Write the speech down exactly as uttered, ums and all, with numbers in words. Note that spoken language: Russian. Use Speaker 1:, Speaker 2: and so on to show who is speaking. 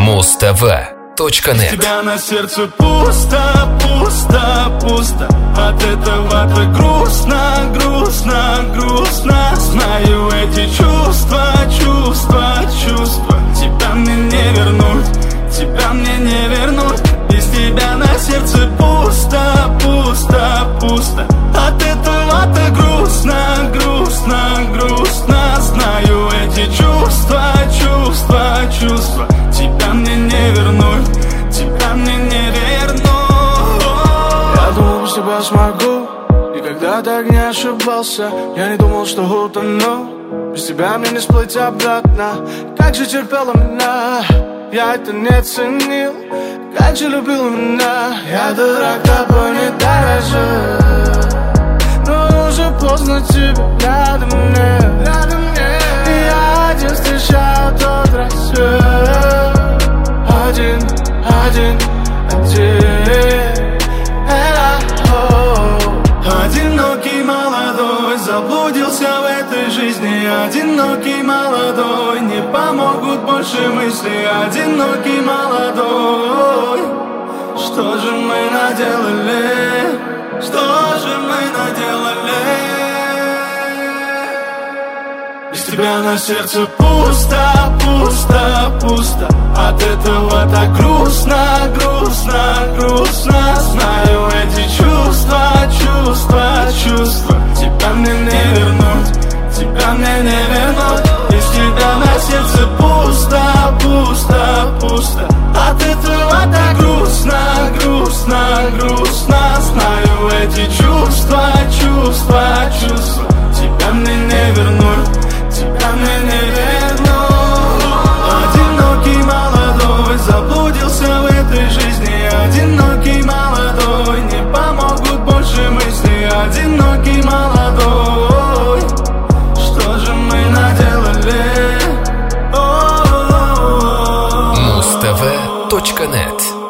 Speaker 1: Муз-ТВ точка нет.
Speaker 2: Тебя на сердце пусто, пусто, пусто. От этого так грустно, грустно, грустно. Знаю эти чувства, чувства, чувства. Тебя мне не вернуть, тебя мне не вернуть. Без тебя на сердце пусто, пусто, пусто. От этого так грустно, грустно, грустно. Знаю эти чувства, чувства, чувства. Тебя мне не вернуть, тебя мне не вернуть.
Speaker 3: Я думал, без тебя смогу, никогда так не ошибался. Я не думал, что утону, без тебя мне не всплыть обратно. Как же терпела меня, я это не ценил. Как же любил меня, я дурак, тобой не дорожил. Но уже поздно, тебе рядом нет, рядом нет. Я один встречаю тот рассвет. Один, один, один.
Speaker 2: Одинокий молодой заблудился в этой жизни. Одинокий молодой, не помогут больше мысли. Одинокий молодой, что же мы наделали? Что же мы наделали? Без тебя на сердце пусто, пусто, пусто. От этого так грустно, грустно, грустно. Знаю эти чувства, чувства, чувства. Тебя мне не вернуть, тебя мне не вернуть. Без тебя на сердце пусто, пусто, пусто. От этого так грустно, грустно, грустно. Знаю эти чувства, чувства, чувства. Тебя мне не вернуть, тебя мне не вернуть. Одинокий молодой заблудился в этой жизни. Одинокий молодой, не помогут больше мысли. Одинокий молодой, что же мы наделали?
Speaker 1: Муз-ТВ точка нет.